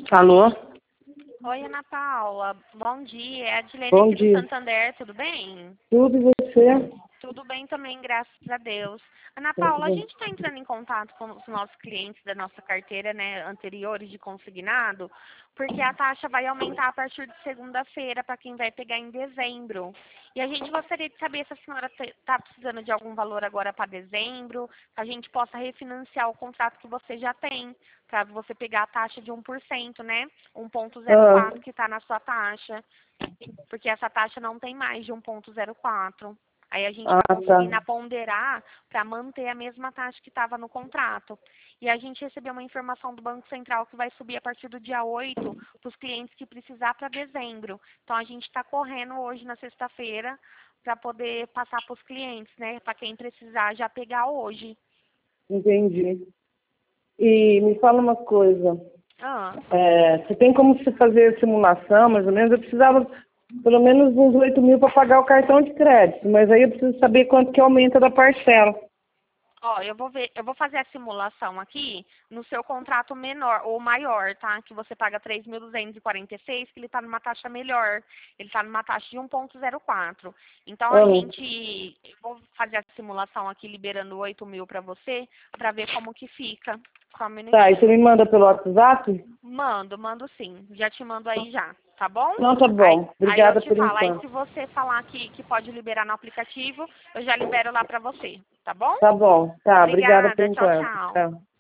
Alô? Oi, Ana Paula. Bom dia. É a Dilene Bom aqui do dia. Santander. Tudo bem? Tudo e você? Tudo bem também, graças a Deus. Ana Tudo Paula, a bem. gente está entrando em contato com os nossos clientes da nossa carteira, né, anteriores de consignado, porque a taxa vai aumentar a partir de segunda-feira para quem vai pegar em dezembro. E a gente gostaria de saber se a senhora está precisando de algum valor agora para dezembro, que a gente possa refinanciar o contrato que você já tem, para você pegar a taxa de 1%, né? Ah, 1,04 que está na sua taxa, porque essa taxa não tem mais de 1,04. Aí a gente está tá. conseguindo ponderar para manter a mesma taxa que estava no contrato. E a gente recebeu uma informação do Banco Central que vai subir a partir do dia 8 para os clientes que precisar para dezembro. Então a gente está correndo hoje na sexta-feira para poder passar para os clientes, né? Para quem precisar já pegar hoje. Entendi. E me fala uma coisa. Ah. Você tem como se fazer simulação, mais ou menos? Eu precisava pelo menos uns 8 mil para pagar o cartão de crédito, mas aí eu preciso saber quanto que aumenta da parcela. Ó, eu vou fazer a simulação aqui no seu contrato menor ou maior, tá? Que você paga 3.246, que ele tá numa taxa melhor. Ele tá numa taxa de 1,04. Então eu vou fazer a simulação aqui liberando 8 mil para você, para ver como que fica. Só um Tá, e você me minutinho. manda pelo WhatsApp? Mando sim. Já te mando aí já, tá bom? Não, tá bom. Aí eu Obrigada te por falo. Aí enquanto. se você falar que pode liberar no aplicativo, eu já libero lá para você, tá bom? Tá bom. Tá, obrigada por Obrigada. Tchau, enquanto. tchau. Tchau.